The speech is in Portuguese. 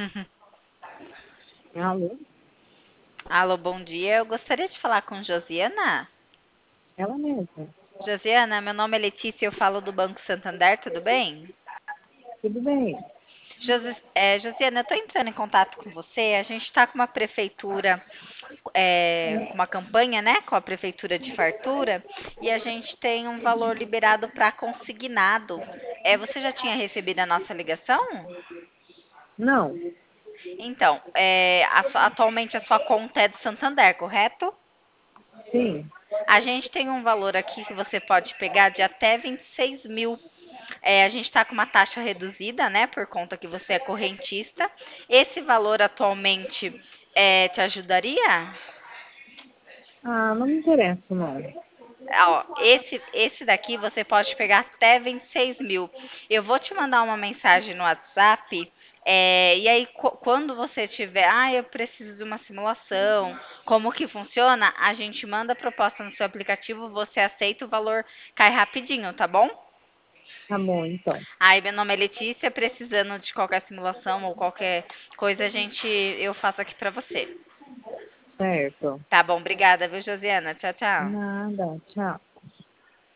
Alô? Alô, bom dia. Eu gostaria de falar com Josiana. Ela mesma. Josiana, meu nome é Letícia, eu falo do Banco Santander, tudo bem? Tudo bem? Josiana, eu estou entrando em contato com você. A gente está com uma prefeitura, com uma campanha, né, com a prefeitura de Fartura, e a gente tem um valor liberado para consignado. Você já tinha recebido a nossa ligação? Não, Então, atualmente a sua conta é do Santander, correto? sim. A gente tem um valor aqui que você pode pegar de até 26 mil. A gente está com uma taxa reduzida, né, por conta que você é correntista. Esse valor atualmente te ajudaria? Ah, não me interessa, não. Ó, esse daqui você pode pegar até 26 mil. Eu vou te mandar uma mensagem no WhatsApp. E aí, quando você tiver, eu preciso de uma simulação, como que funciona? A gente manda a proposta no seu aplicativo, você aceita, o valor cai rapidinho, tá bom? Tá bom, então. Aí, meu nome é Letícia, precisando de qualquer simulação ou qualquer coisa, eu faço aqui pra você. Certo. Tá bom, obrigada, viu, Josiana? Tchau, tchau. Nada. Tchau.